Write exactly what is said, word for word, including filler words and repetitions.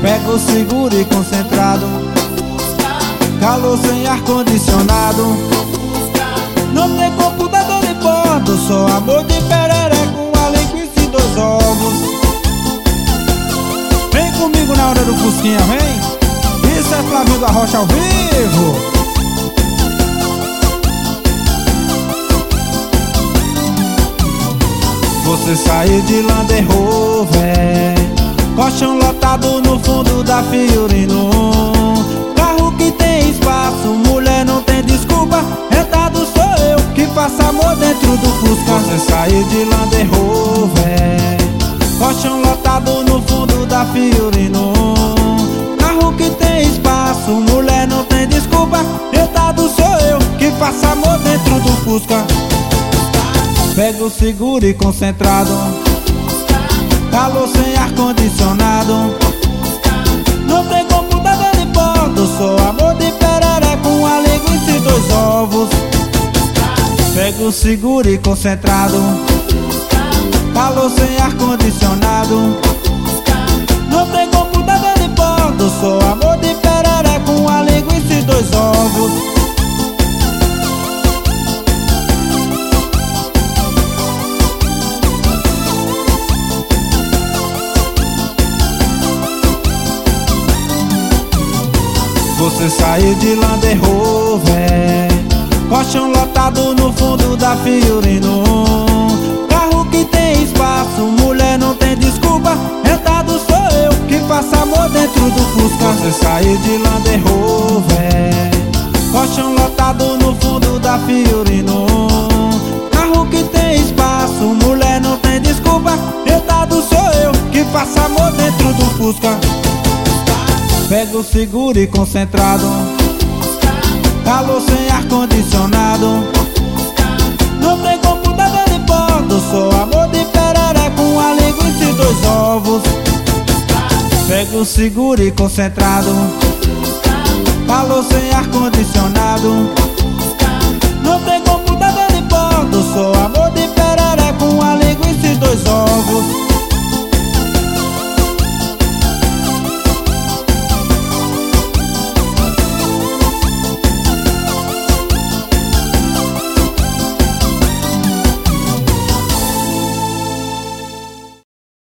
Pego seguro e concentrado, calor sem ar-condicionado. Não tem computador de bordo, só amor de pereré com a linguiça e dois ovos. Vem comigo na hora do Fusquinha, vem. Isso é Flavinho da Rocha ao vivo. Você saiu de Land Rover, colchão lotado no fundo da Fiorino. Carro que tem espaço, mulher não tem desculpa. Retado sou eu que faço amor dentro do Fusca. Você saiu de Land Rover, colchão lotado no fundo da Fiorino. Carro que tem espaço, mulher não tem desculpa. Retado sou eu que faço amor dentro do Fusca. Pego seguro e concentrado, calor sem ar-condicionado. Não tem computador de bordo, sou amor de pereré com a linguiça e dois ovos. Pego seguro e concentrado, calor sem ar-condicionado. Não tem computador de bordo, sou amor de pereré com a linguiça e dois ovos. Você saiu de Land Rover, colchão lotado no fundo da Fiorino. Carro que tem espaço, mulher não tem desculpa. Retado sou eu que faço amor dentro do Fusca. Você saiu de Land Rover, colchão lotado no fundo da Fiorino. Carro que tem espaço, mulher não tem desculpa. Retado sou eu que faço amor dentro do Fusca. Pego seguro e concentrado, calor sem ar-condicionado. Não tem computador de bordo, sou amor de pereré com a linguiça e dois ovos. Pego seguro e concentrado, calor sem ar-condicionado.